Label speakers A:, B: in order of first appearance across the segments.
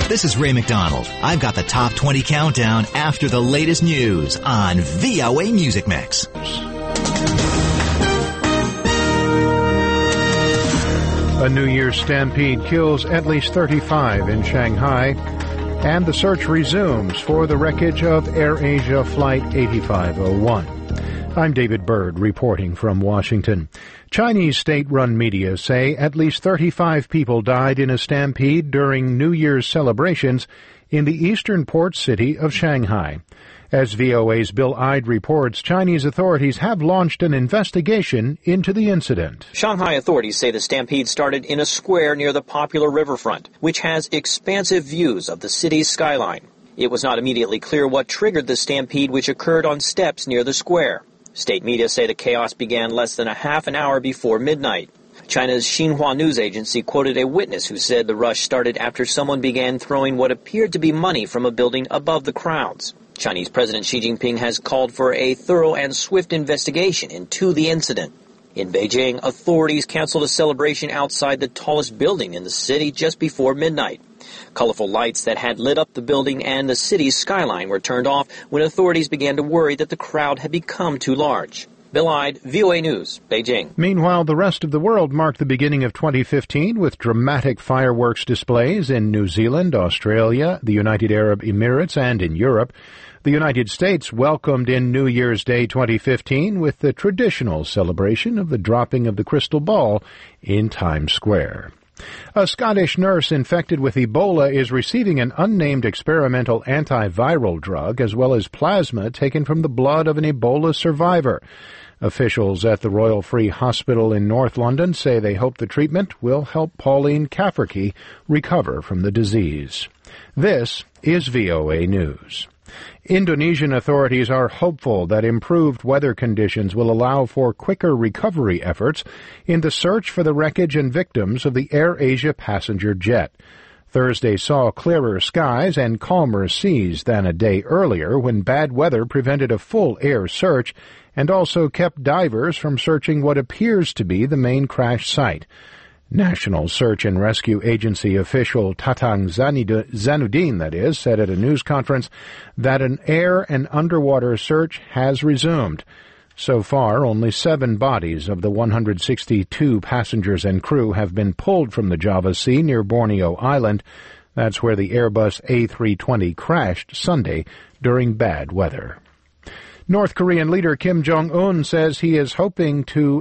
A: This is Ray McDonald. I've got the top 20 countdown after the latest news on VOA Music Mix.
B: A New Year's stampede kills at least 35 in Shanghai, and the search resumes for the wreckage of AirAsia Flight 8501. I'm David Byrd reporting from Washington. Chinese state-run media say at least 35 people died in a stampede during New Year's celebrations in the eastern port city of Shanghai. As VOA's Bill Ide reports, Chinese authorities have launched an investigation into the incident.
C: Shanghai authorities say the stampede started in a square near the popular riverfront, which has expansive views of the city's skyline. It was not immediately clear what triggered the stampede, which occurred on steps near the square. State media say the chaos began less than a half an hour before midnight. China's Xinhua news agency quoted a witness who said the rush started after someone began throwing what appeared to be money from a building above the crowds. Chinese President Xi Jinping has called for a thorough and swift investigation into the incident. In Beijing, authorities canceled a celebration outside the tallest building in the city just before midnight. Colorful lights that had lit up the building and the city's skyline were turned off when authorities began to worry that the crowd had become too large. Bill Ide, VOA News, Beijing.
B: Meanwhile, the rest of the world marked the beginning of 2015 with dramatic fireworks displays in New Zealand, Australia, the United Arab Emirates, and in Europe. The United States welcomed in New Year's Day 2015 with the traditional celebration of the dropping of the crystal ball in Times Square. A Scottish nurse infected with Ebola is receiving an unnamed experimental antiviral drug as well as plasma taken from the blood of an Ebola survivor. Officials at the Royal Free Hospital in North London say they hope the treatment will help Pauline Cafferkey recover from the disease. This is VOA News. Indonesian authorities are hopeful that improved weather conditions will allow for quicker recovery efforts in the search for the wreckage and victims of the AirAsia passenger jet. Thursday saw clearer skies and calmer seas than a day earlier when bad weather prevented a full air search and also kept divers from searching what appears to be the main crash site. National Search and Rescue Agency official Tatang Zainuddin, said at a news conference that an air and underwater search has resumed. So far, only 7 bodies of the 162 passengers and crew have been pulled from the Java Sea near Borneo Island. That's where the Airbus A320 crashed Sunday during bad weather. North Korean leader Kim Jong-un says he is open, to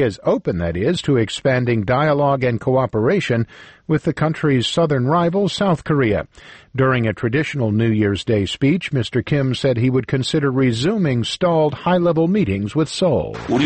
B: expanding dialogue and cooperation with the country's southern rival, South Korea. During a traditional New Year's Day speech, Mr. Kim said he would consider resuming stalled high-level meetings with Seoul. He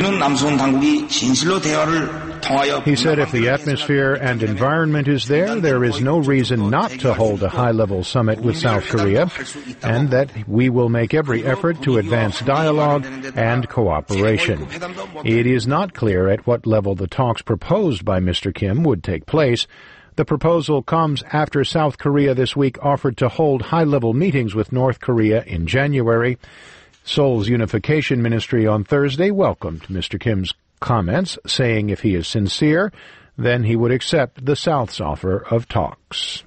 B: said if the atmosphere and environment is there, there is no reason not to hold a high-level summit with South Korea, and that we will make every effort to advance dialogue and cooperation. It is not clear at what level the talks proposed by Mr. Kim would take place. The proposal comes after South Korea this week offered to hold high-level meetings with North Korea in January. Seoul's Unification Ministry on Thursday welcomed Mr. Kim's comments, saying if he is sincere, then he would accept the South's offer of talks.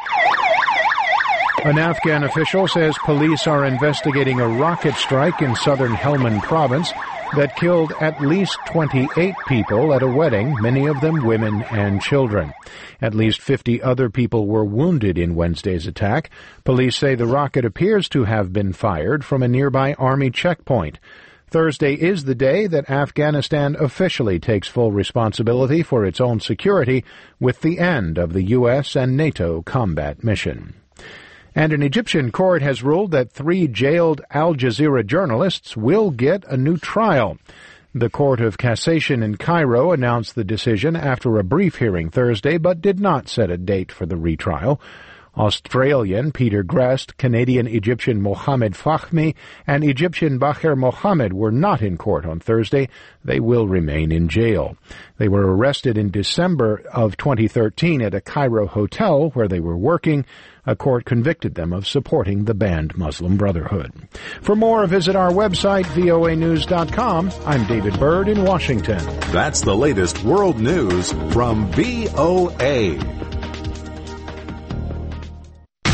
B: An Afghan official says police are investigating a rocket strike in southern Helmand province that killed at least 28 people at a wedding, many of them women and children. At least 50 other people were wounded in Wednesday's attack. Police say the rocket appears to have been fired from a nearby army checkpoint. Thursday is the day that Afghanistan officially takes full responsibility for its own security with the end of the U.S. and NATO combat mission. And an Egyptian court has ruled that 3 jailed Al Jazeera journalists will get a new trial. The Court of Cassation in Cairo announced the decision after a brief hearing Thursday, but did not set a date for the retrial. Australian Peter Grest, Canadian-Egyptian Mohamed Fahmy, and Egyptian Baher Mohammed were not in court on Thursday. They will remain in jail. They were arrested in December of 2013 at a Cairo hotel where they were working. A court convicted them of supporting the banned Muslim Brotherhood. For more, visit our website, voanews.com. I'm David Byrd in Washington.
D: That's the latest world news from VOA.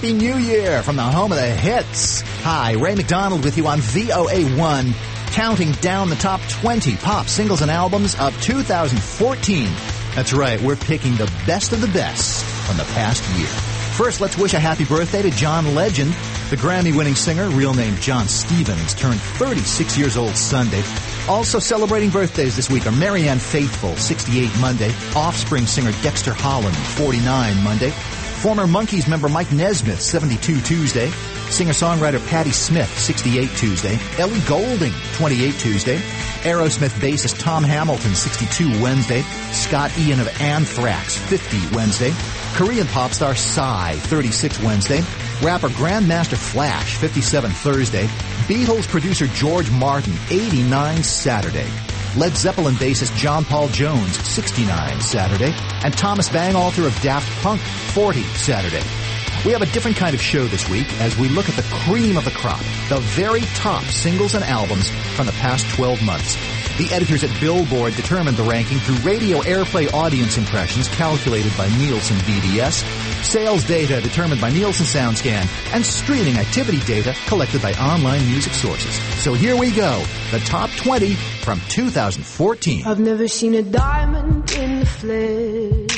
A: Happy New Year from the home of the hits. Hi, Ray McDonald with you on VOA1, counting down the top 20 pop singles and albums of 2014. That's right, we're picking the best of the best from the past year. First, let's wish a happy birthday to John Legend. The Grammy-winning singer, real name John Stevens, turned 36 years old Sunday. Also celebrating birthdays this week are Marianne Faithfull, 68 Monday. Offspring singer Dexter Holland, 49 Monday. Former Monkees member Mike Nesmith, 72 Tuesday. Singer-songwriter Patti Smith, 68 Tuesday. Ellie Goulding, 28 Tuesday. Aerosmith bassist Tom Hamilton, 62 Wednesday. Scott Ian of Anthrax, 50 Wednesday. Korean pop star Psy, 36 Wednesday. Rapper Grandmaster Flash, 57 Thursday. Beatles producer George Martin, 89 Saturday. Led Zeppelin bassist John Paul Jones, 69 Saturday. And Thomas Bangalter of Daft Punk, 40 Saturday. We have a different kind of show this week as we look at the cream of the crop, the very top singles and albums from the past 12 months. The editors at Billboard determined the ranking through radio airplay audience impressions calculated by Nielsen BDS, sales data determined by Nielsen SoundScan, and streaming activity data collected by online music sources. So here we go, the top 20 from 2014.
E: I've never seen a diamond in the flesh.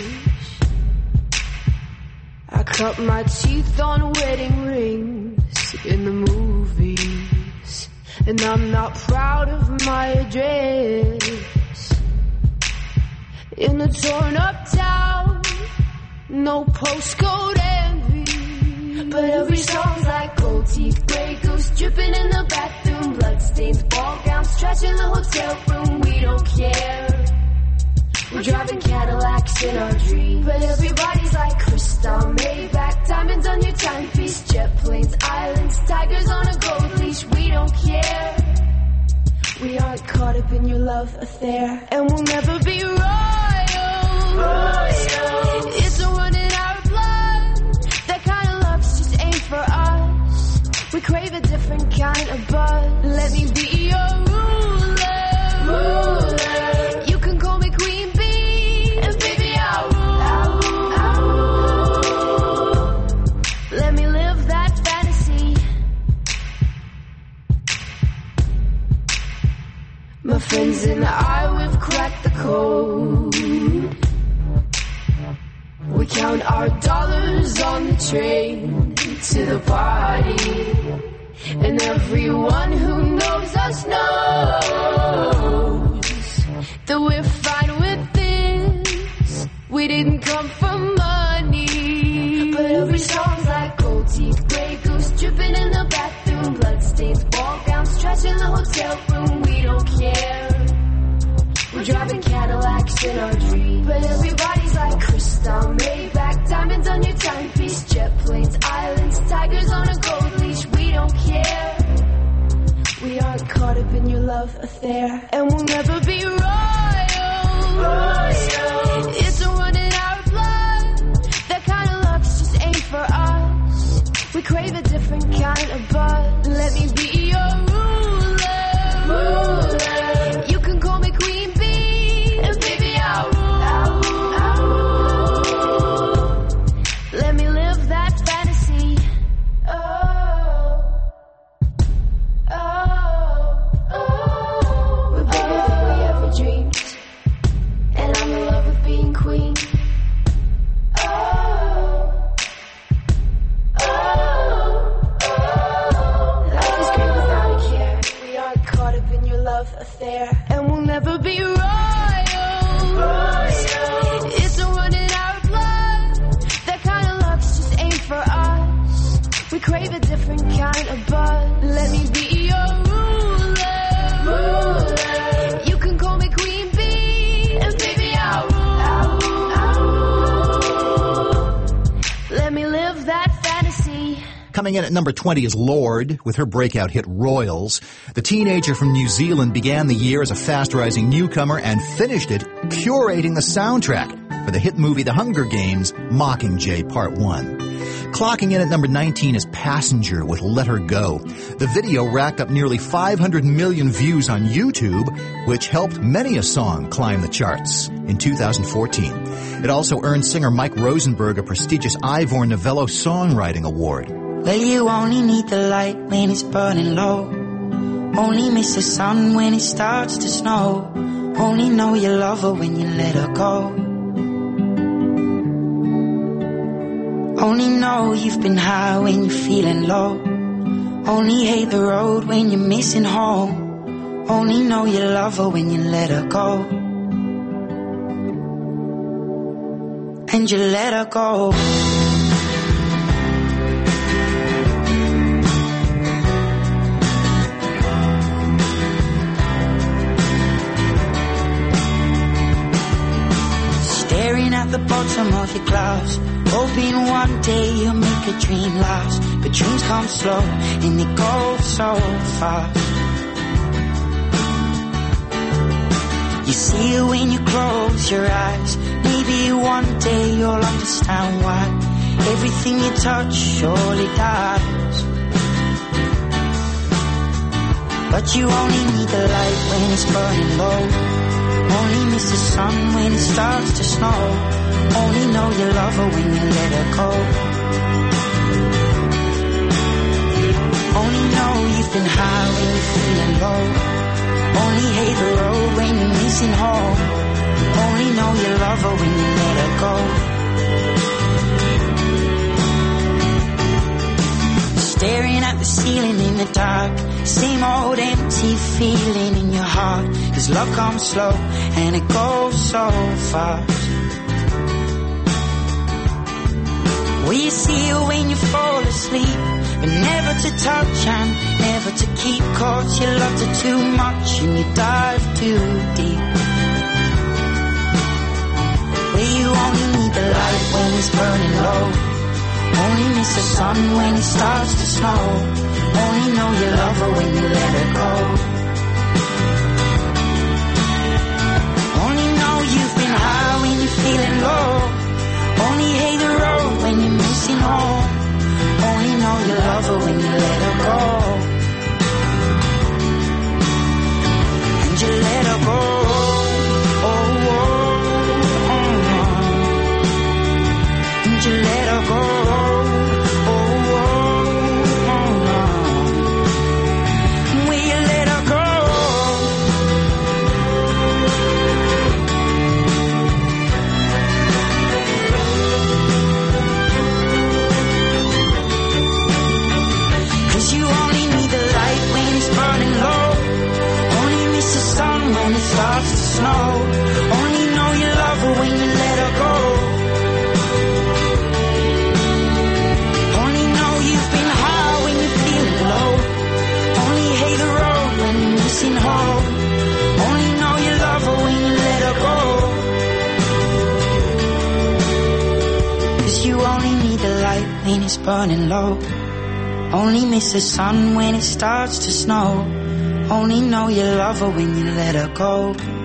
E: I cut my teeth on wedding rings in the movies, and I'm not proud of my address. In a torn up town, no postcode envy, but every song's like gold teeth, grey goose dripping in the bathroom, bloodstains, ball gowns, trash in the hotel room. We don't care. We're driving Cadillacs in our dreams, but everybody's like crystal, Maybach, diamonds on your timepiece, jet planes, islands, tigers on a gold leash. We don't care. We aren't caught up in your love affair, and we'll never be royal. It's a run in our blood. That kind of love's just ain't for us. We crave a different kind of buzz. Let me be your ruler. You can call me Queen Bee, and baby I'll rule. Let me live that fantasy. My friends and I, we've cracked the code. We count our dollars on the train to the party, and everyone who knows us knows that we're fine with this. We didn't come for money, but every song's like gold teeth, grey goose dripping in the bathroom, bloodstains, ball gowns, trash in the hotel room. We don't care. We're driving Cadillacs in our dreams, but everybody's like crystal, Maybach, diamonds on your timepiece, jet planes, islands, tigers on a gold leash. We don't care. We aren't caught up in your love affair, and we'll never be royal. It's a run in our blood. That kind of love's just ain't for us. We crave a different kind of buzz. Let me be your ruler. You can call me Queen Bee, and baby I'll rule. Let me live that fantasy. We're bigger than we ever dreamed, and I'm in love with being queen. Life is great without a care. We aren't caught up in your love affair, and we'll never be royal. It's a run in our blood. That kind of love's just ain't for us. We crave a different kind of buzz. Let me be your ruler. You can call me Queen Bee, and baby I'll rule. Let me live that fantasy.
A: Coming in at number 20 is Lorde with her breakout hit Royals. The teenager from New Zealand began the year as a fast-rising newcomer and finished it curating the soundtrack for the hit movie The Hunger Games, Mockingjay Part 1. Clocking in at number 19 is Passenger with Let Her Go. The video racked up nearly 500 million views on YouTube, which helped many a song climb the charts in 2014. It also earned singer Mike Rosenberg a prestigious Ivor Novello Songwriting Award.
F: Well, you only need the light when it's burning low. Only miss the sun when it starts to snow. Only know you love her when you let her go. Only know you've been high when you're feeling low. Only hate the road when you're missing home. Only know you love her when you let her go. And you let her go. Staring at the bottom of your glass, hoping one day you'll make a dream last. But dreams come slow and they go so fast. You see it when you close your eyes. Maybe one day you'll understand why everything you touch surely dies. But you only need the light when it's burning low. Only miss the sun when it starts to snow. Only know you love her when you let her go. Only know you've been high when you're feeling low. Only hate the road when you're missing home. Only know you love her when you let her go. Staring at the ceiling in the dark, same old empty feeling in your heart. 'Cause love comes slow and it goes so fast. Well, you see her when you fall asleep, but never to touch and never to keep. 'Cause you loved her too much and you dive too deep. Well, you only need the light when it's burning low. Only miss the sun when it starts to snow. Only know you love her when you let her go. Only know you've been high when you're feeling low. Only hate the road when you're missing home. Only know you love her when you let her go. And you let her go. Oh, oh, oh, oh. And you let her go. Starts to snow. Only know you love her when you let her go. Only know you've been high when you're feeling low. Only hate the road when you're missing home. Only know you love her when you let her go. 'Cause you only need the light when it's burning low. Only miss the sun when it starts to snow. Only know you love her when you let her go.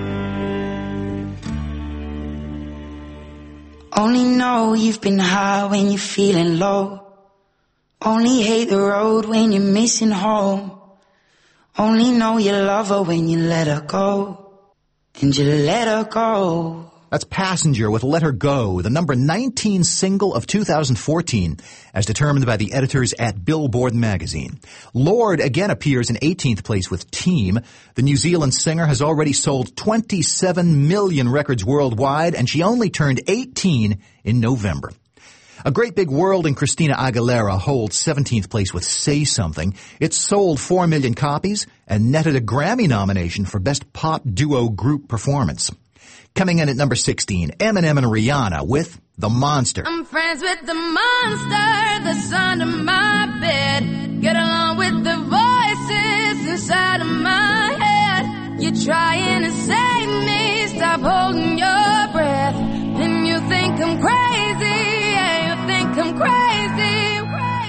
F: Only know you've been high when you're feeling low. Only hate the road when you're missing home. Only know you love her when you let her go. And you let her go.
A: That's Passenger with Let Her Go, the number 19 single of 2014, as determined by the editors at Billboard magazine. Lorde again appears in 18th place with Team. The New Zealand singer has already sold 27 million records worldwide, and she only turned 18 in November. A Great Big World and Christina Aguilera holds 17th place with Say Something. It sold 4 million copies and netted a Grammy nomination for Best Pop Duo Group Performance. Coming in at number 16, Eminem and Rihanna with The Monster.
G: I'm friends with the monster that's under my bed. Get along with the voices inside of my head. You're trying to save me, stop holding your breath. And you think I'm crazy, yeah, you think I'm crazy, crazy.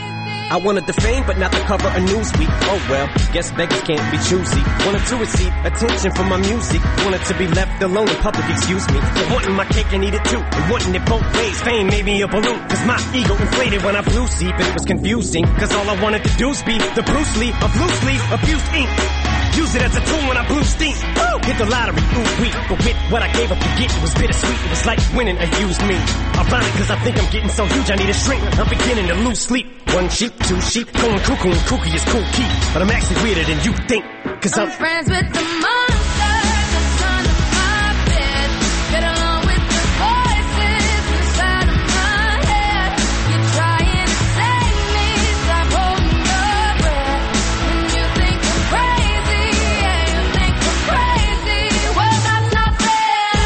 H: I wanted the fame, but not the cover of Newsweek. Oh well, guess beggars can't be choosy. Wanted to receive attention from my music. Wanted to be left alone in public, excuse me. But wanting my cake and eat it too. And wanting it both ways. Fame made me a balloon. Cause my ego inflated when I flew sleep. And it was confusing. Cause all I wanted to do was be the Bruce Lee of loose leaf abused ink. Use it as a tool when I blew steam. Woo! Hit the lottery, ooh wee. But with what I gave up to get, it was bittersweet. It was like winning a used me. Ironic cause I think I'm getting so huge I need a shrink. I'm beginning to lose sleep. One sheep, two sheep, going cuckoo and kooky is cool key. But I'm actually weirder than you think. Cause I'm
G: friends with the monster that's under my bed. Get along with the voices inside of my head. You're trying to save me, stop holding your breath. And you think I'm crazy, yeah, you think I'm crazy. Well, that's not fair.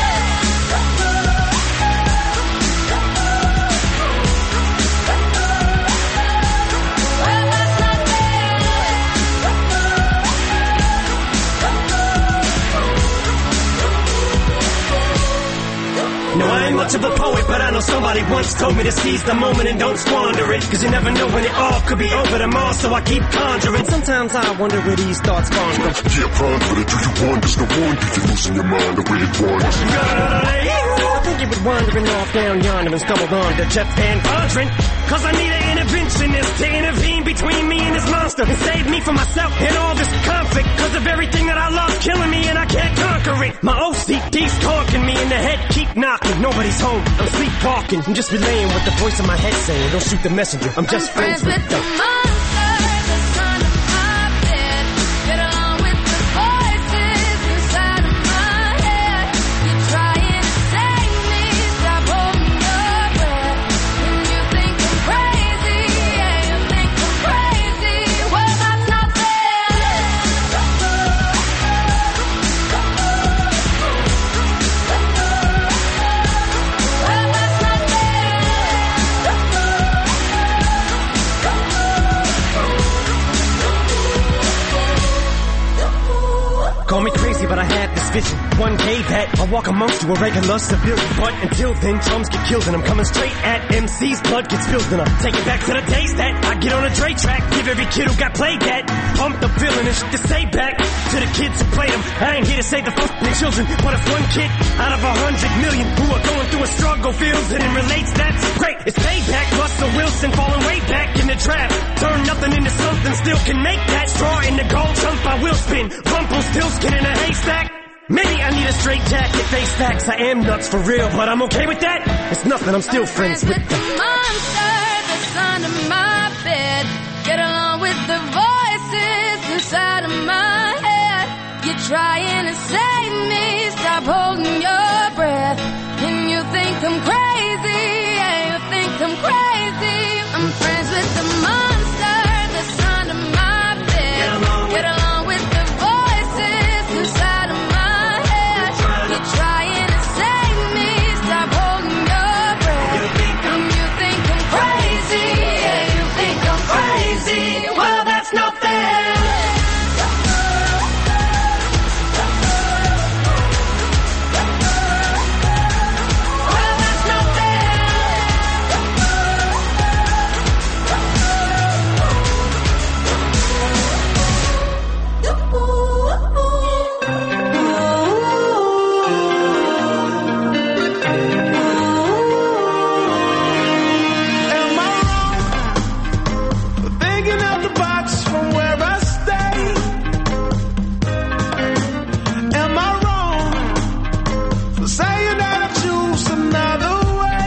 G: Well, that's not fair.
H: No, I ain't much of a poet, but I know somebody once told me to seize the moment and don't squander it. Cause you never know when it all could be over tomorrow, so I keep conjuring. Sometimes I wonder where these thoughts spawn from.
I: Yeah, ponder it, do you wonder? No wonder you're losing your mind the way it wanders.
H: I think you was wandering off down yonder and stumbled on to Jeff Van Vondren. Cause I need an interventionist to intervene between me and this monster and save me from myself and all this conflict. Cause of everything that I love killing me and I can't conquer it. My OCD's talking me in the head, keep knocking. Nobody's home, I'm sleepwalking. I'm just relaying what the voice in my head saying. Don't shoot the messenger, I'm just friends with the
G: monster that's under my bed. Get along with the voices inside of my head. You're trying to save me, stop holding your breath. And you think I'm crazy, yeah, you think I'm crazy. Well, that's not fair. Well, that's not fair.
H: Call me crazy, but I had this vision. One day that I'll walk amongst you a regular civilian. But until then, chums get killed and I'm coming straight at MC's blood gets spilled. And I take it back to the days that I get on a Dre track. Give every kid who got played that pump the feeling and shit to say back to the kids who played them. I ain't here to save the fucking children, but if one kid out of 100 million who are going through a struggle feels it and relates, that's great. It's payback. Russell Wilson falling way back in the draft. Turn nothing into something, still can make that straw in the gold jump. I will spin. Rumpelstiltskin in a haystack. Maybe I need a straight jacket, face facts. I am nuts for real, but I'm okay with that. It's nothing, I'm still friends with
G: the monster that's under my bed. Get along with the voices inside of my head. You're trying to save me, stop holding your breath. And you think I'm crazy, yeah, you think I'm crazy. I'm friends with the monster that's under my bed. Get along with the voices inside of my head. You're trying to save me, stop holding your breath. And you think I'm crazy, yeah, you think I'm crazy. Well, that's not fair. Well, that's not
J: Am I wrong for thinking out the box from where I stay? Am I wrong for saying that I choose another way?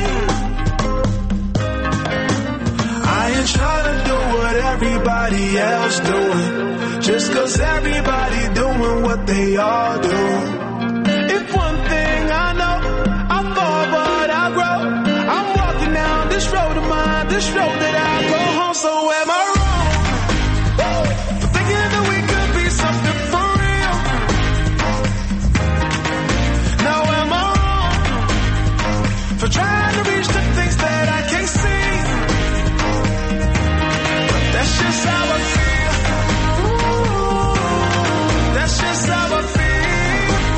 J: I ain't trying to do what everybody else doing, just 'cause everybody doing what they all do. If one thing I know, I fall but I grow. I'm walking down this road of mine, this road that I go home. So am I wrong for thinking that we could be something for real? Now am I wrong for trying to reach the things that I can't see? But that's just how I feel. That's just how I feel.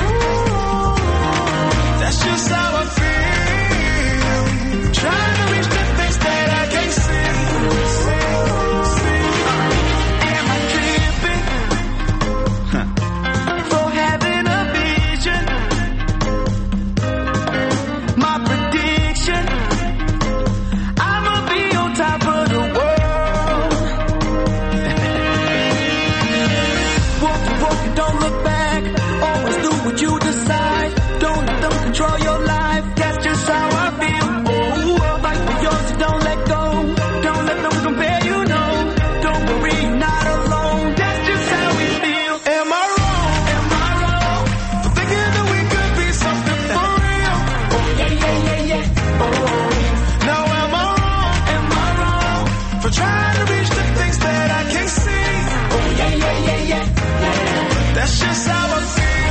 J: hope you don't look back. Always do what you decide. Don't let them control your life. That's just how I feel. Oh, fight for yours, so don't let go. Don't let them compare you, no. Don't worry, you're not alone. That's just how we feel. Am I wrong? Am I wrong? For thinking that we could be something for real? Oh, yeah, yeah, yeah, yeah. Oh. Now am I wrong? Am I wrong? For trying to reach the things that I can't see? Oh, yeah, yeah, yeah, yeah, yeah. That's just how I feel.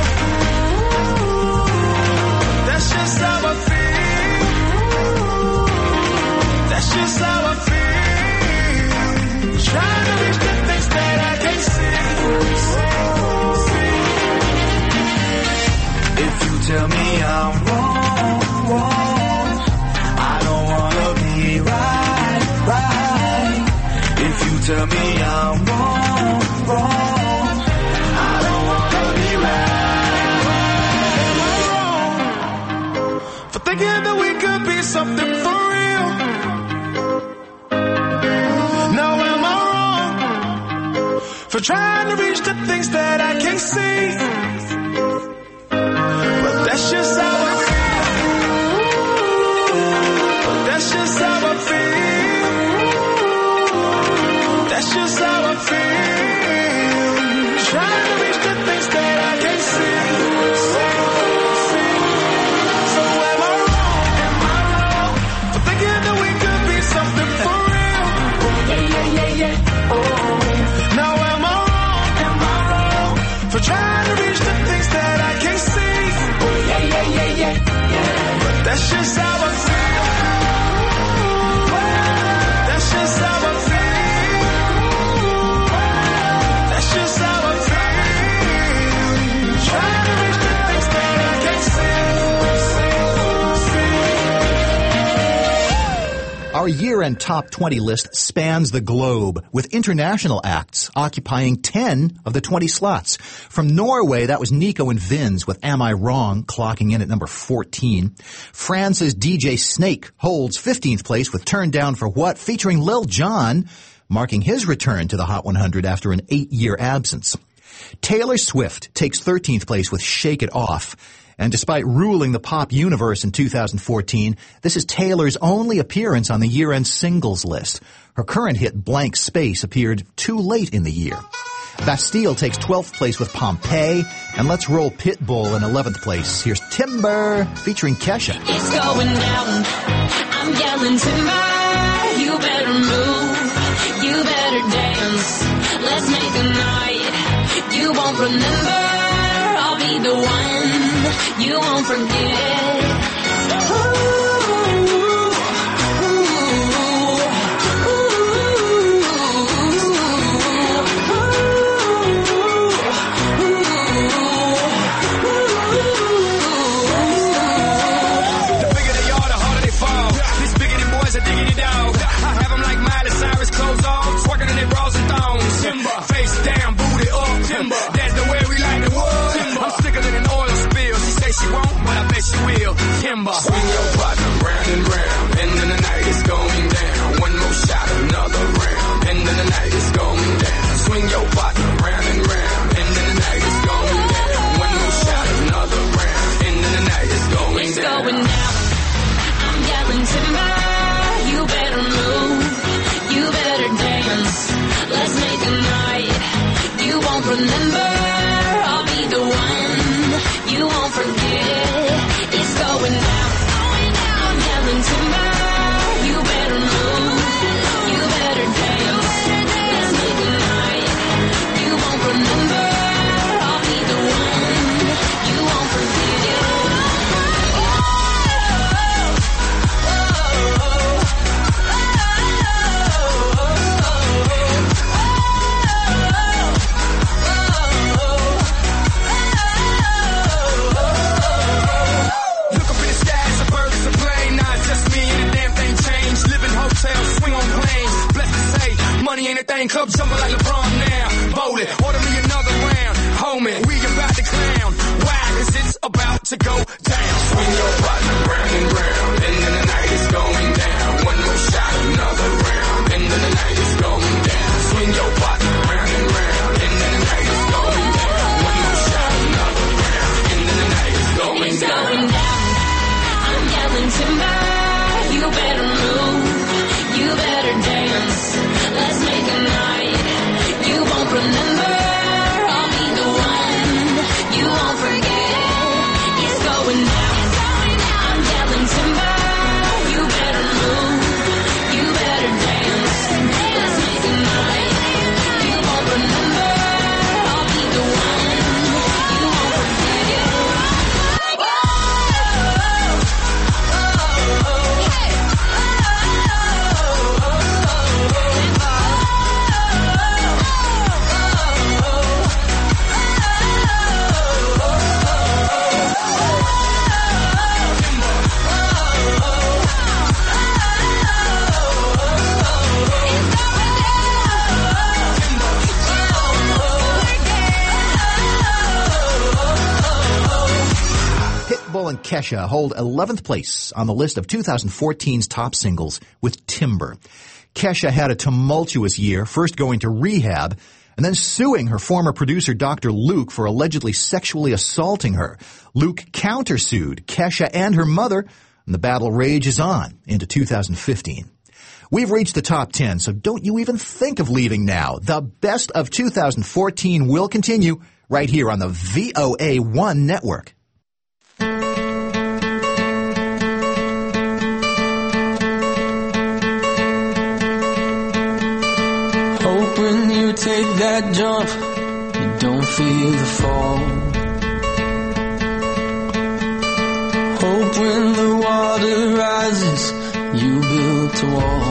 J: That's just how I feel. That's just how I feel. Trying to reach the things that I can't see. If you tell me I'm wrong, I don't wanna be right. If you tell me I'm wrong, I don't wanna be right. For thinking that we could be something for real. Now am I wrong? For trying to reach the things that I can't see. But that's just how I feel. But that's just how I feel. That's just how I feel. Trying to reach the things that I can't see. So am I wrong? Am I wrong? For thinking that we could be something for real? Oh, yeah, yeah, yeah, yeah. Oh. Now am I wrong? Am I wrong? For trying to reach the things that I can't see? Oh, yeah, yeah, yeah, yeah, yeah. But that's just how I feel. That's just how I feel. That's just how I feel. Trying to reach the things that I can't see.
A: Our year-end top 20 list spans the globe, with international acts occupying 10 of the 20 slots. From Norway, that was Nico and Vinz with Am I Wrong, clocking in at number 14. France's DJ Snake holds 15th place with Turn Down for What, featuring Lil Jon, marking his return to the Hot 100 after an 8-year absence. Taylor Swift takes 13th place with Shake It Off. And despite ruling the pop universe in 2014, this is Taylor's only appearance on the year-end singles list. Her current hit, Blank Space, appeared too late in the year. Bastille takes 12th place with Pompeii, and Let's Roll Pitbull in 11th place. Here's Timber featuring Kesha.
K: It's going down, I'm yelling timber. You better move, you better dance. Let's make a night you won't remember. I'll be the one you won't forget.
J: She won't, but I bet she will. Timber. Swing your partner round and round. End of the night is going down. One more shot, another round. End of the night is going down. Swing your partner round and round. End of the night is going down. One more shot, another round. End of the night is going
K: it's
J: down.
K: It's going down. I'm yelling timber. You better move. You better dance. Let's make a night you won't remember. I'll be the one you won't forget. It's going down.
A: Adele and Kesha hold 11th place on the list of 2014's top singles with Timber. Kesha had a tumultuous year, first going to rehab and then suing her former producer Dr. Luke for allegedly sexually assaulting her. Luke countersued Kesha and her mother, and the battle rages on into 2015. We've reached the top 10, so don't you even think of leaving now. The best of 2014 will continue right here on the VOA1 network.
L: Hope when you take that jump, you don't feel the fall. Hope when the water rises, you built a wall.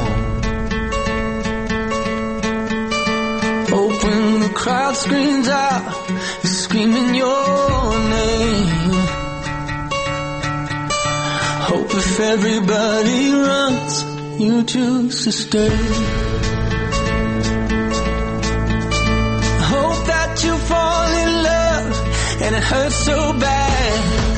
L: Hope when the crowd screams out, you're screaming your name. Hope if everybody runs, you choose to stay. Hope that you fall in love and it hurts so bad.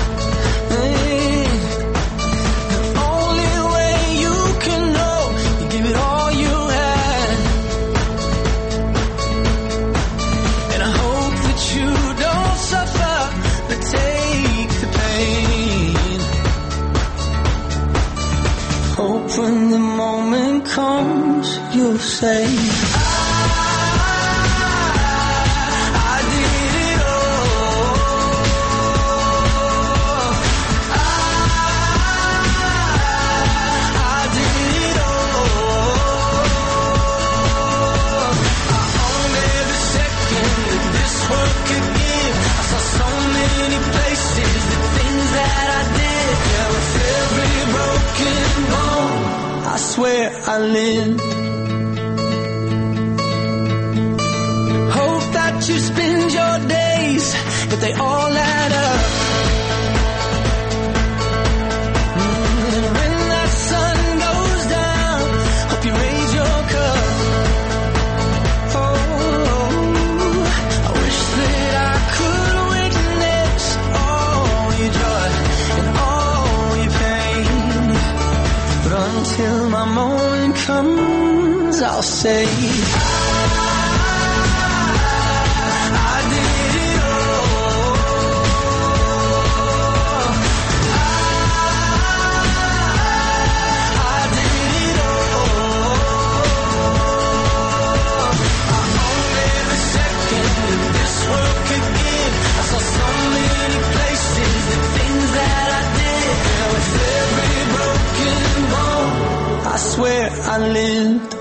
L: When the moment comes, you'll say, I did it all. I did it all. I owned every second that this world could give. I saw so many places, the things that I did. Yeah, with every broken bone, I swear I lived. Hope that you spend your days, but they all add up. And when that sun goes down, hope you raise your cup. Oh, I wish that I could witness all your joy and all your pain. But until my moment comes, I'll say, I did it all. I did it all. I owned every second that this world could give. I saw so many places, the things that I did. Yeah, with every broken bone, I swear I lived.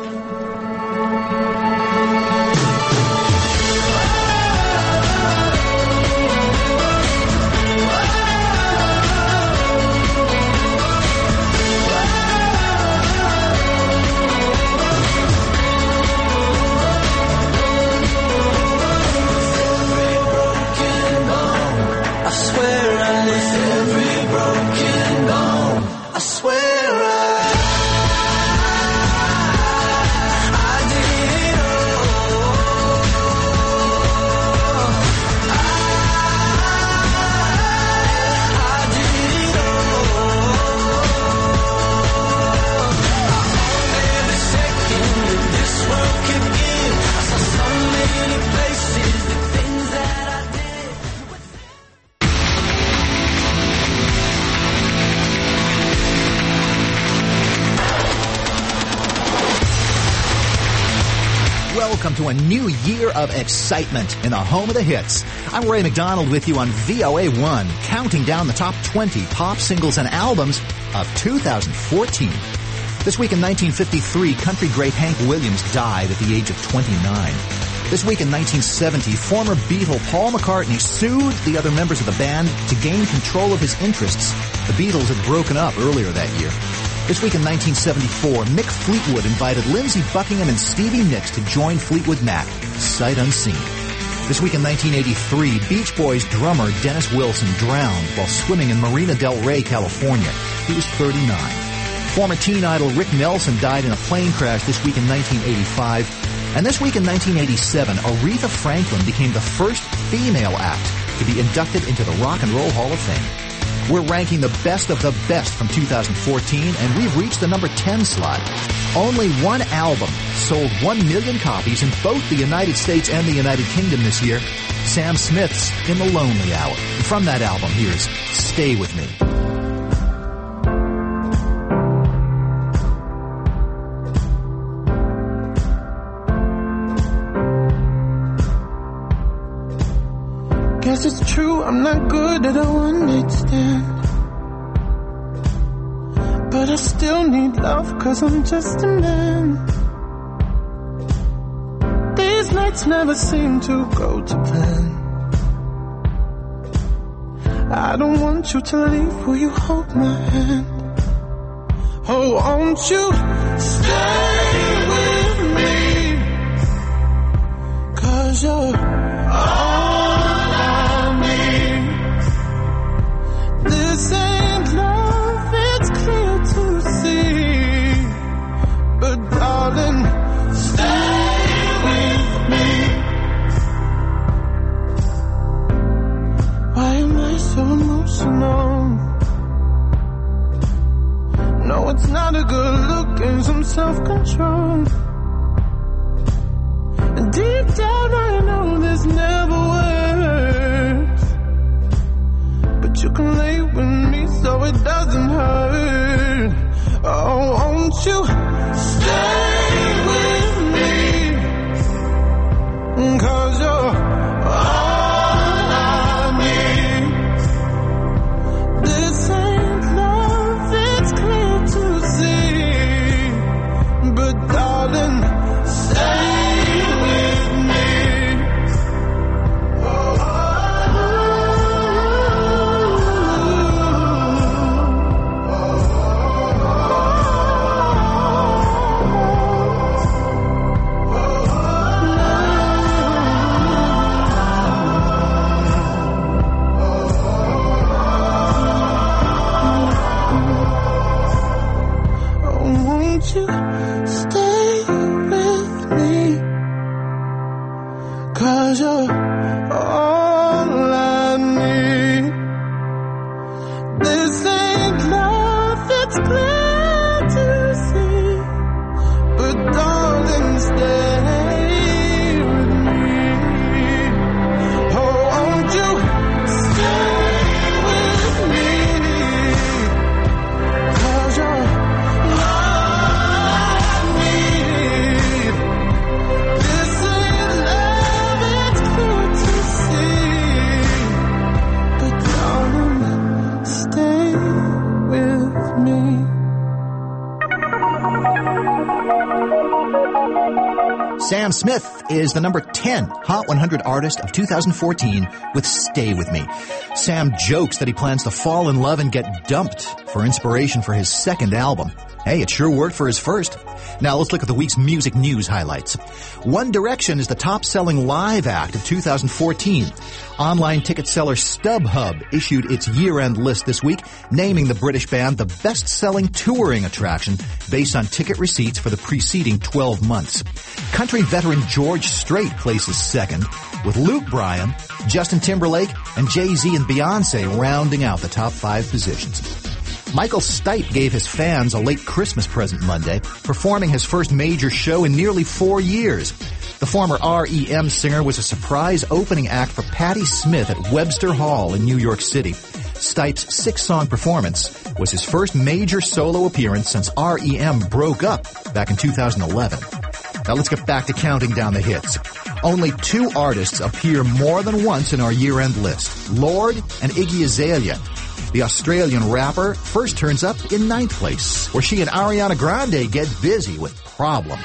A: Welcome to a new year of excitement in the home of the hits. I'm Ray McDonald with you on VOA1, counting down the top 20 pop singles and albums of 2014. This week in 1953, country great Hank Williams died at the age of 29. This week in 1970, former Beatle Paul McCartney sued the other members of the band to gain control of his interests. The Beatles had broken up earlier that year. This week in 1974, Mick Fleetwood invited Lindsey Buckingham and Stevie Nicks to join Fleetwood Mac, sight unseen. This week in 1983, Beach Boys drummer Dennis Wilson drowned while swimming in Marina del Rey, California. He was 39. Former teen idol Rick Nelson died in a plane crash this week in 1985. And this week in 1987, Aretha Franklin became the first female act to be inducted into the Rock and Roll Hall of Fame. We're ranking the best of the best from 2014, and we've reached the number 10 slot. Only one album sold 1 million copies in both the United States and the United Kingdom this year. Sam Smith's In the Lonely Hour. From that album, here's Stay With Me.
J: Guess it's true, I'm not good at a one-night stand. But I still need love, 'cause I'm just a man. These nights never seem to go to plan. I don't want you to leave, will you hold my hand? Oh, won't you stay with me? 'Cause you're all I need. This ain't love, it's clear to see. But darling, stay with me. Why am I so emotional? No, it's not a good look and some self-control. And deep down I know this never works. But you can lay with me so it doesn't hurt. Oh, won't you stay with me? 'Cause you're all I need. This ain't love, it's clear to see. But darling, stay with me. Won't you stay with me? 'Cause you're all I need. This ain't love, it's clear to see. But darling, stay with me. Oh, won't you stay with me? 'Cause you're
A: Sam Smith is the number 10 Hot 100 artist of 2014 with Stay With Me. Sam jokes that he plans to fall in love and get dumped for inspiration for his second album. Hey, it sure worked for his first. Now let's look at the week's music news highlights. One Direction is the top-selling live act of 2014. Online ticket seller StubHub issued its year-end list this week, naming the British band the best-selling touring attraction based on ticket receipts for the preceding 12 months. Country veteran George Strait places second, with Luke Bryan, Justin Timberlake, and Jay-Z and Beyonce rounding out the top 5 positions. Michael Stipe gave his fans a late Christmas present Monday, performing his first major show in nearly 4 years. The former R.E.M. singer was a surprise opening act for Patti Smith at Webster Hall in New York City. Stipe's 6-song performance was his first major solo appearance since R.E.M. broke up back in 2011. Now let's get back to counting down the hits. Only 2 artists appear more than once in our year-end list, Lorde and Iggy Azalea. The Australian rapper first turns up in 9th place, where she and Ariana Grande get busy with Problem.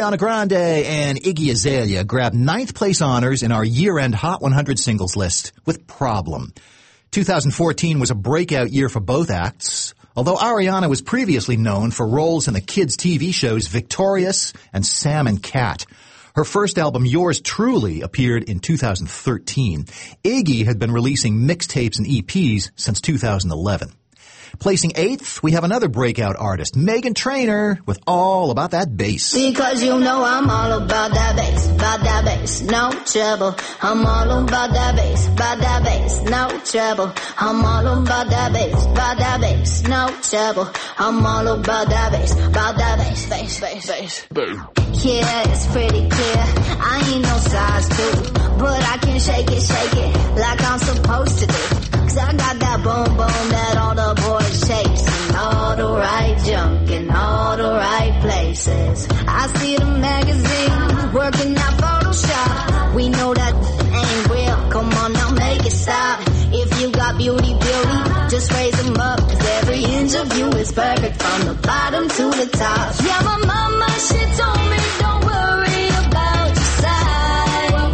A: Ariana Grande and Iggy Azalea grabbed 9th place honors in our year-end Hot 100 singles list with Problem. 2014 was a breakout year for both acts, although Ariana was previously known for roles in the kids' TV shows Victorious and Sam and Cat. Her first album, Yours Truly, appeared in 2013. Iggy had been releasing mixtapes and EPs since 2011. Placing 8th, we have another breakout artist, Meghan Trainor, with All About That Bass.
M: Because you know I'm all about that bass, no trouble. I'm all about that bass, no trouble. I'm all about that bass, no trouble. I'm all about that bass. Yeah, it's pretty clear. I ain't no size 2, but I can shake it like I'm supposed to do. 'Cause I got that boom boom that all the boys chase, and all the right junk in all the right places. I see the magazine working out Photoshop. We know that ain't real. Come on now, make it stop. If you got beauty, just raise them up. 'Cause every inch of you is perfect from the bottom to the top. Yeah, my mama, she told me don't worry about your size.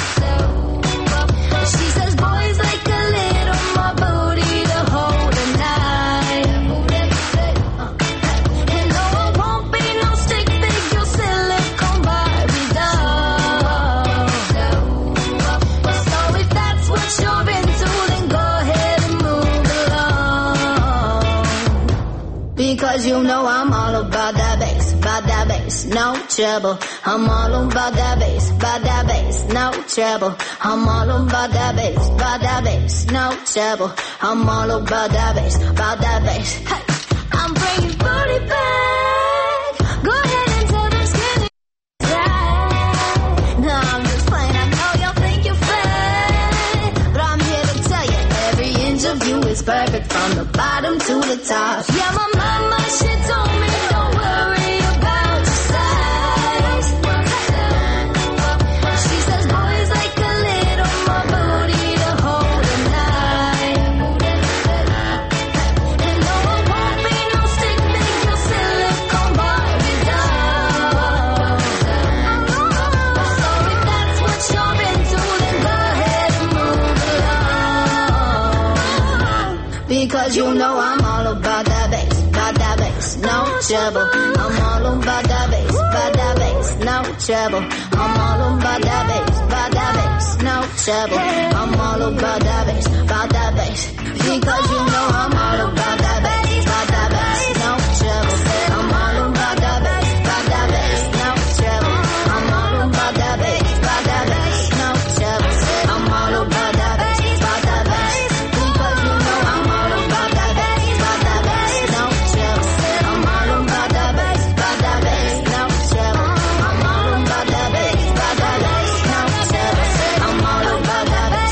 M: She says boys like a little more booty to hold a night. And no, I won't be no stick figure silicone Barbie doll. So if that's what you're into, then go ahead and move along. Because you know I'm all about that bass, no trouble. I'm all about that bass, no trouble. I'm all about that bass, no trouble. I'm all about that bass. Hey, I'm bringing booty back. Go ahead and tell them skinny right. No, I'm just playing. I know y'all think you're fat, but I'm here to tell you every inch of you is perfect from the bottom to the top. Yeah, my mama, she told me don't worry about your size. She says boys like a little more booty to hold a night. And no, I won't be no stick figure silicone Barbie doll. So if that's what you're into, then go ahead and move along. Because you know I'm all about that bass, no trouble. I'm all about that bass, no trouble. I'm all about that bass, no trouble. I'm all about that bass. Because you know I'm all about that bass, no trouble. I'm all about that bass, no trouble. I'm all about that bass, no trouble. I'm all about that bass, because you know I'm all about that bass, no trouble. I'm all about that bass, no trouble. I'm all about that bass, no trouble. I'm all about that bass,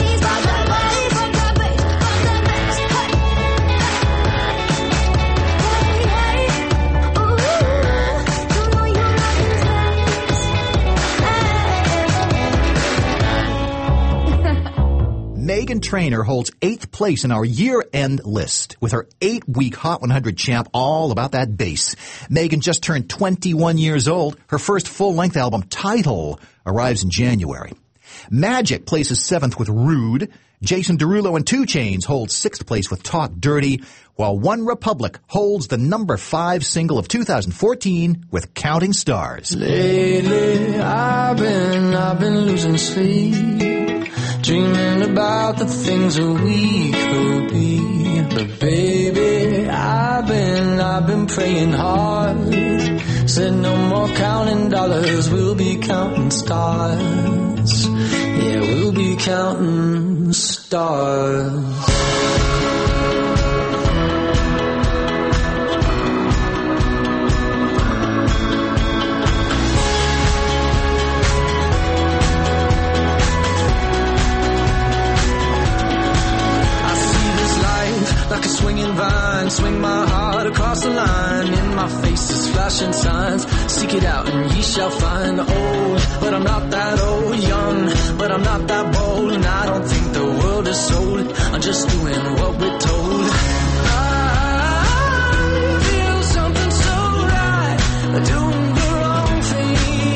A: Meghan Trainor holds 8th place in our year-end list with her 8-week Hot 100 champ, All About That Bass. Meghan just turned 21 years old. Her first full-length album, Title, arrives in January. Magic places 7th with Rude. Jason Derulo and 2 Chainz hold 6th place with Talk Dirty, while One Republic holds the number 5 single of 2014 with Counting Stars.
L: Lately, I've been losing sleep, dreaming about the things a week will be. But baby, I've been praying hard. Said no more counting dollars, we'll be counting stars. Yeah, we'll be counting stars. Like a swinging vine, swing my heart across the line. In my face is flashing signs. Seek it out and ye shall find. Old, but I'm not that old. Young, but I'm not that bold. And I don't think the world is sold. I'm just doing what we're told. I feel something so right, doing the wrong thing.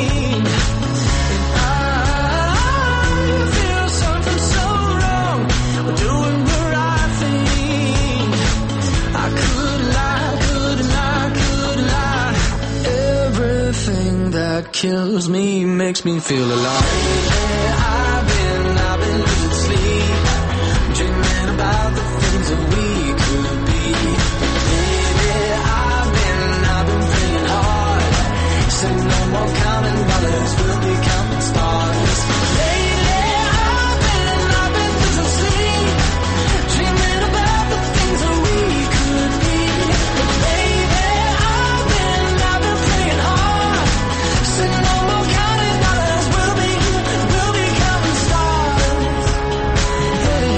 L: kills me, makes me feel alive. I've been losing sleep, dreaming about the things that we could be. Baby, I've been praying hard, said no more counting dollars, we'll be counting stars. Lately, I've been losing sleep, dreaming about the things that we could be. But baby, I've been praying hard, said no more counting dollars, we'll be counting stars. Hey.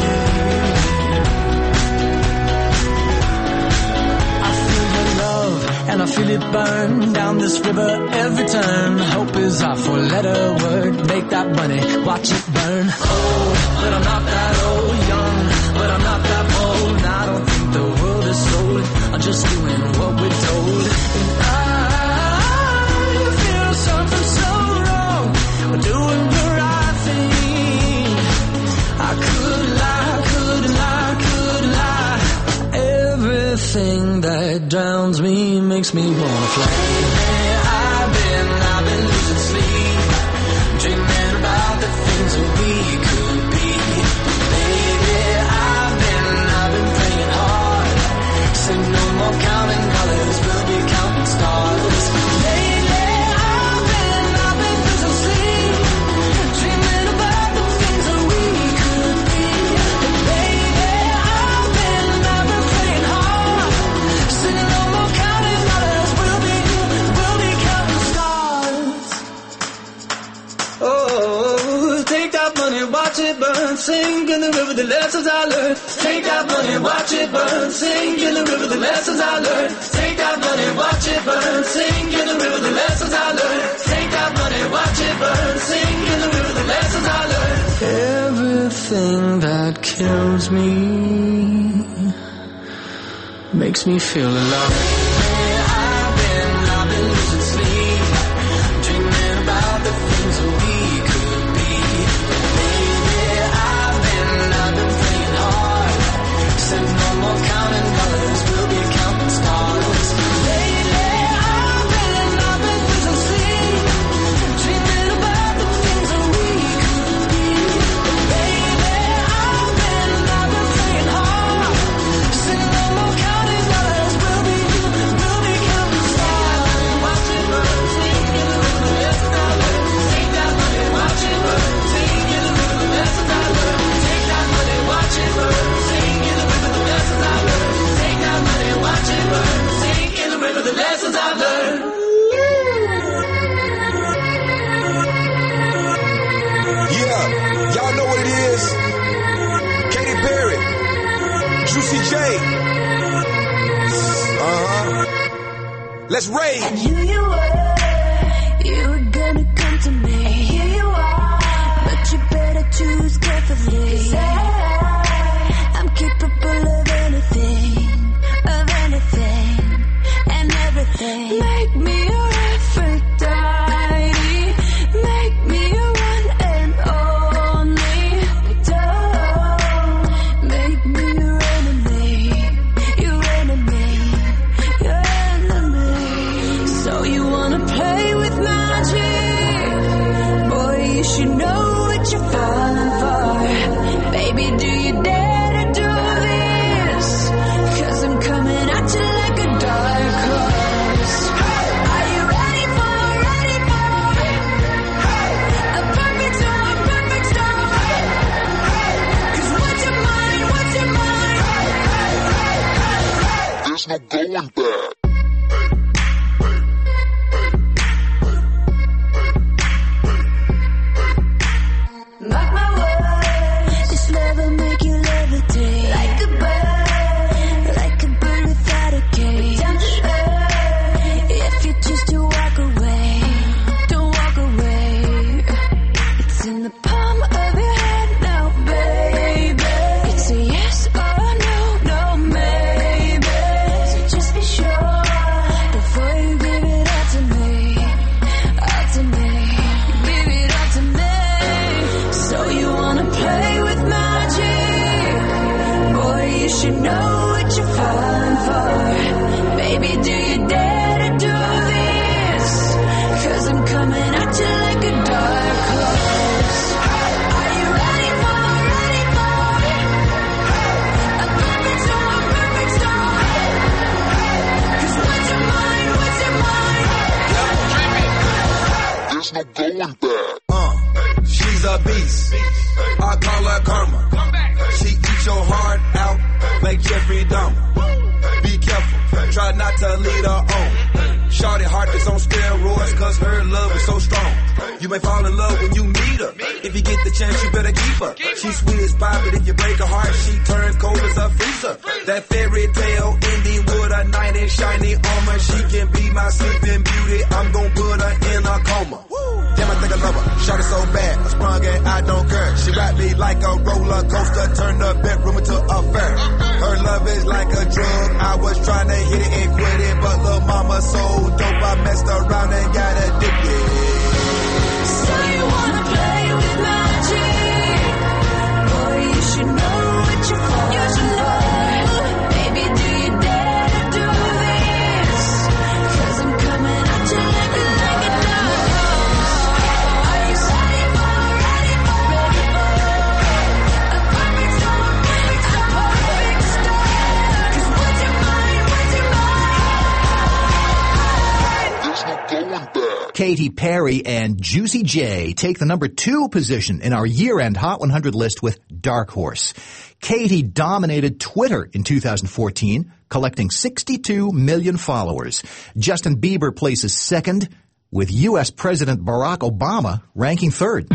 L: I feel your love and I feel it burn down this river every turn. Hope is our four-letter word. Make that money, watch it burn. Old, but I'm not that old. Young, but I'm not that bold. And I don't think the world is sold. I'm just doing what we're told. And I feel something so wrong. We're doing the right thing. I could lie, couldn't lie, could lie. Everything that drowns me makes me wanna fly. I've been losing sleep, dreaming about the things that we could be. Baby, I've been praying hard, said no more counting dollars, we'll be counting stars. Lately, I've been losing sleep, dreaming about the things that we could be. Baby, I've been praying hard, said no more counting dollars, we'll be counting stars. Oh, take that money, watch it burn, sink in the river, the lessons I learned. Take that money, watch it burn, sink in the river, the lessons I learned. Take that money, watch it burn, sink in the river, the lessons I learned. Take that money, watch it burn, sink in the river, the lessons I learned. Everything that kills me makes me feel alive. I've been losing sleep, dreaming about the things that we could be. Baby, I've been praying hard, said no more counting dollars, we'll be counting stars. Lately, I've been losing sleep, dreaming about the things that we could be. Baby, I've been praying hard, said no more counting dollars, we'll be counting stars. Watch it burn, sink in the river, the lessons I learned. Take that money, watch it burn, sink in the river, the lessons I learned. Take that money, watch it burn, sink in the river, the lessons I learned. Take that money, watch it burn, sink in the river, the lessons I learned.
N: Yeah, y'all know what it is. Katy Perry, Juicy J. Let's rage.
E: And here you were, you were gonna come to me. And here you are, but you better choose carefully. 'Cause I'm capable of anything, and everything. Make me your Aphrodite, make me your one and only. Don't make me your enemy, your enemy, your enemy. So you wanna play with magic? Boy, you should know what you're falling for. Baby, do you dare to do this? 'Cause I'm coming at you like a dark horse. Are you ready for a perfect storm? 'Cause what's your mind?
I: There's no going back.
E: Mark my words, this love will make you levitate. Like a bird without a cage. Down to earth, if you choose to walk away, don't walk away. It's in the palm of your hand now, baby. It's a yes or no, maybe. So just be sure
N: You may fall in love when you meet her. If you get the chance, you better keep her. She's sweet as pie, but if you break her heart, she turns cold as a freezer. That fairy tale ending with a knight in shiny armor. She can be my sleeping beauty. I'm gon' put her in a coma. Damn, I think I love her. Shot her so bad, I sprung and I don't care. She wrapped me like a roller coaster, turned the bedroom into a fair. Her love is like a drug. I was trying to hit it and quit it, but lil' mama so dope, I messed around and got addicted.
K: So you wanna play with magic? Boy, you should know what you're for. You should know. Baby, do you dare to do this? 'Cause I'm coming at you like it now. Are you ready for a perfect storm? A perfect storm. 'Cause what's your mind?
I: There's no going back.
A: Katy Perry and Juicy J take the number 2 position in our year-end Hot 100 list with Dark Horse. Katy dominated Twitter in 2014, collecting 62 million followers. Justin Bieber places second, with U.S. President Barack Obama ranking third.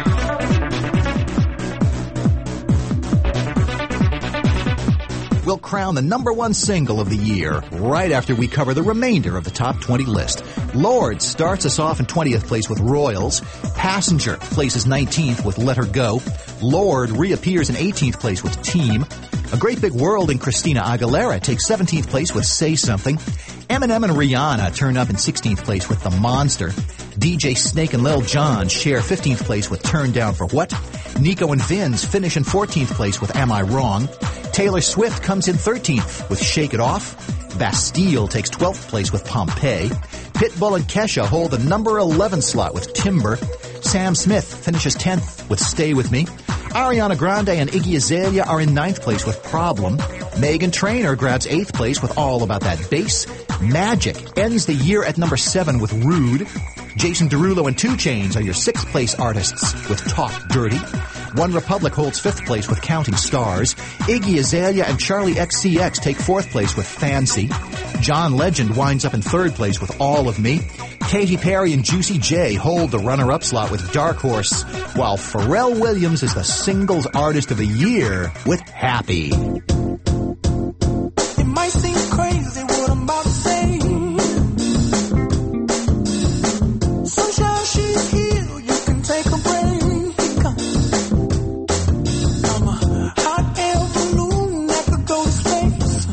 A: We'll crown the number 1 single of the year right after we cover the remainder of the top 20 list. Lorde starts us off in 20th place with Royals. Passenger places 19th with Let Her Go. Lorde reappears in 18th place with Team. A Great Big World in Christina Aguilera takes 17th place with Say Something. Eminem and Rihanna turn up in 16th place with The Monster. DJ Snake and Lil Jon share 15th place with Turn Down for What. Nico and Vinz finish in 14th place with Am I Wrong. Taylor Swift comes in 13th with Shake It Off. Bastille takes 12th place with Pompeii. Pitbull and Kesha hold the number 11 slot with Timber. Sam Smith finishes 10th with Stay With Me. Ariana Grande and Iggy Azalea are in 9th place with Problem. Meghan Trainor grabs 8th place with All About That Bass. Magic ends the year at number 7 with Rude. Jason Derulo and 2 Chainz are your 6th place artists with Talk Dirty. One Republic holds 5th place with Counting Stars. Iggy Azalea and Charlie XCX take 4th place with Fancy. John Legend winds up in 3rd place with All of Me. Katy Perry and Juicy J hold the runner-up slot with Dark Horse, while Pharrell Williams is the Singles Artist of the Year with Happy.
J: It might seem crazy what I'm about to say. Sunshine, she's here, you can take a break. I'm a hot air balloon that could go to space.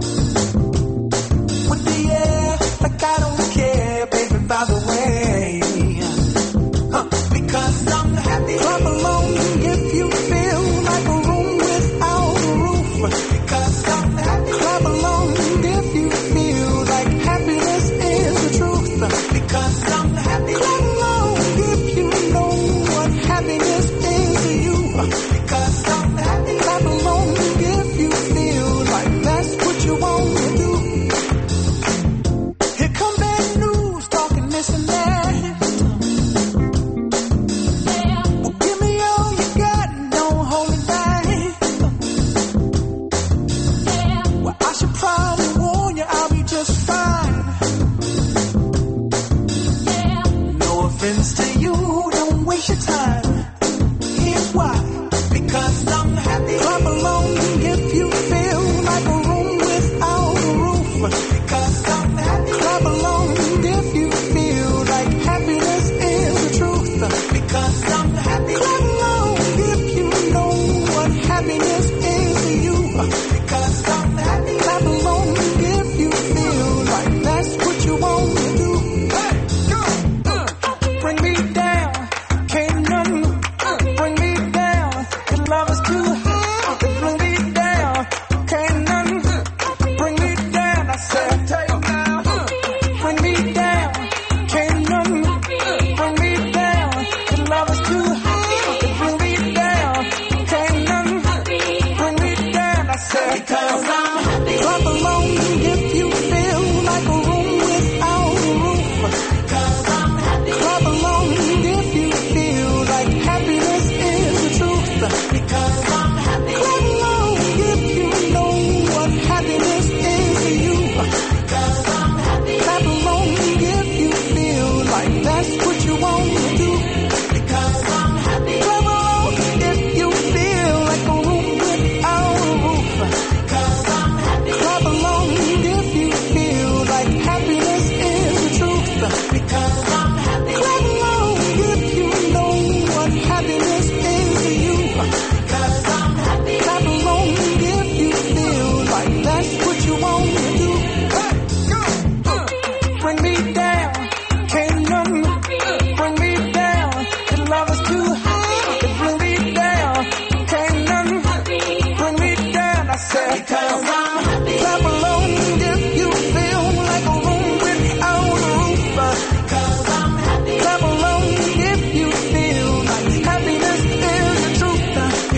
J: With the air, like I don't care, baby, by the way. Because I'm happy. Clap along if you feel like a room without a roof. Because I'm happy. Clap along if you feel like happiness is the truth. Because I'm happy. Clap along if you know what happiness is to you. Because I'm happy. Clap along if you feel like that's what you want to do. Here come bad news talking this and that. Well, give me all you got and don't hold it back. Well, I should probably warn you, I'll be just fine. No offense to you, don't waste your time. Here's why.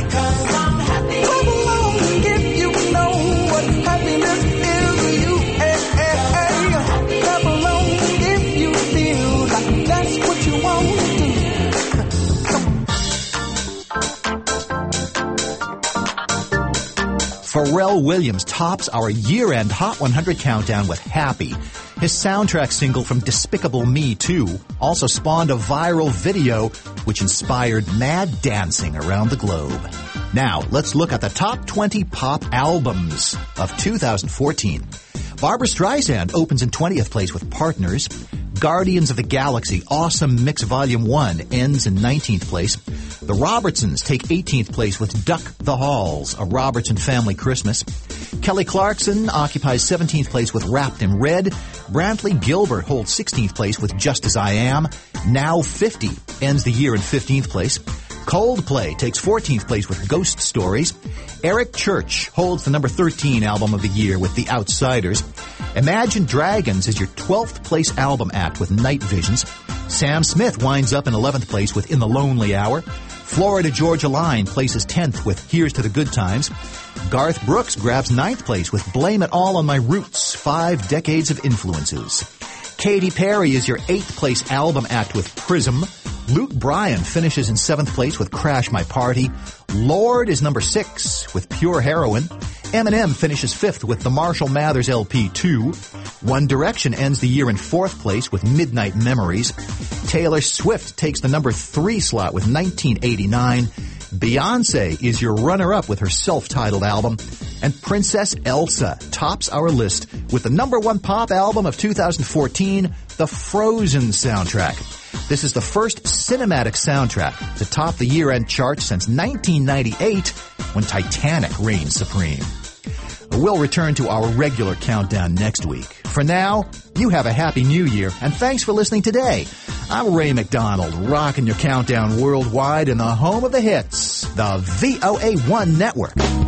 L: 'cause I'm happy. Clap along if you know what happiness is to you. Clap along if you feel like that's what you want to do.
A: Pharrell Williams tops our year-end Hot 100 countdown with Happy. His soundtrack single from Despicable Me 2 also spawned a viral video which inspired mad dancing around the globe. Now, let's look at the top 20 pop albums of 2014. Barbra Streisand opens in 20th place with Partners. Guardians of the Galaxy Awesome Mix Volume 1 ends in 19th place. The Robertsons take 18th place with Duck the Halls, A Robertson Family Christmas. Kelly Clarkson occupies 17th place with Wrapped in Red. Brantley Gilbert holds 16th place with Just As I Am. Now 50 ends the year in 15th place. Coldplay takes 14th place with Ghost Stories. Eric Church holds the number 13 album of the year with The Outsiders. Imagine Dragons is your 12th place album act with Night Visions. Sam Smith winds up in 11th place with In the Lonely Hour. Florida Georgia Line places 10th with Here's to the Good Times. Garth Brooks grabs 9th place with Blame It All on My Roots, 5 Decades of Influences. Katy Perry is your 8th place album act with Prism. Luke Bryan finishes in 7th place with Crash My Party. Lorde is number 6 with Pure Heroin. Eminem finishes 5th with the Marshall Mathers LP 2. One Direction ends the year in 4th place with Midnight Memories. Taylor Swift takes the number 3 slot with 1989. Beyonce is your runner-up with her self-titled album. And Princess Elsa tops our list with the number 1 pop album of 2014, the Frozen soundtrack. This is the first cinematic soundtrack to top the year-end chart since 1998 when Titanic reigned supreme. We'll return to our regular countdown next week. For now, you have a happy new year, and thanks for listening today. I'm Ray McDonald, rocking your countdown worldwide in the home of the hits, the VOA1 Network.